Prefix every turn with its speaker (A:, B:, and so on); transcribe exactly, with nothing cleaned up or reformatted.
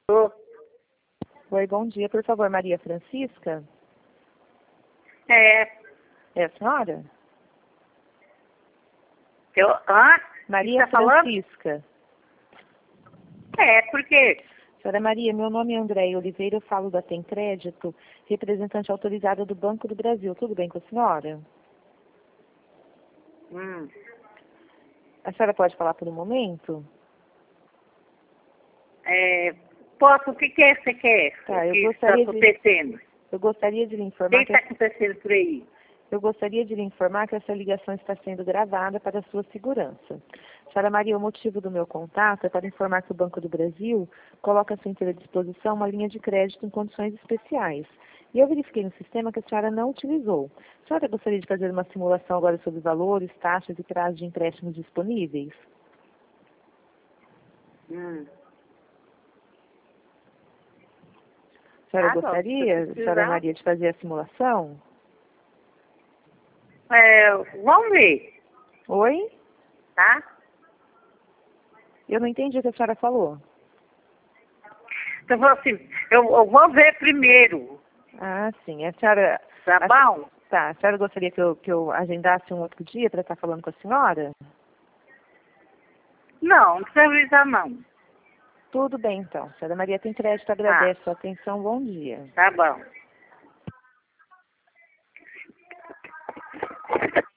A: Tô.
B: Oi, bom dia. Por favor, Maria Francisca?
A: É,
B: É a senhora?
A: eu, hã?
B: Maria
A: Tá falando?
B: Francisca.
A: É, por quê?
B: Senhora Maria, meu nome é Andréia Oliveira, eu falo da Tem Crédito, representante autorizada do Banco do Brasil. Tudo bem com a senhora?
A: Hum,
B: A senhora pode falar por um momento?
A: é, posso, o que que é que você quer?
B: Tá,
A: O
B: eu
A: que está
B: gostaria de,
A: acontecendo?
B: eu gostaria de lhe
A: O que
B: informar que
A: está acontecendo por aí?
B: eu gostaria de lhe informar que essa ligação está sendo gravada para sua segurança. Senhora Maria, o motivo do meu contato é para informar que o Banco do Brasil coloca à sua inteira disposição uma linha de crédito em condições especiais. E eu verifiquei no sistema que a senhora não utilizou. A senhora gostaria de fazer uma simulação agora sobre valores, taxas e prazos de empréstimos disponíveis?
A: Hum.
B: A senhora
A: Ah, não, se
B: gostaria,
A: você
B: senhora
A: precisar.
B: Maria, de fazer a simulação?
A: É, vamos ver,
B: Oi?
A: tá?
B: Eu não entendi o que a senhora falou.
A: Então, eu, assim, eu, eu vou ver primeiro,
B: Ah, sim. A senhora...
A: tá
B: a-
A: bom?
B: Tá, a senhora gostaria que eu, que eu agendasse um outro dia para estar falando com a senhora?
A: Não, não precisa avisar, não.
B: Tudo bem, então. A senhora Maria Tem Crédito,
A: Tá,
B: agradece a sua atenção. Bom dia.
A: tá bom.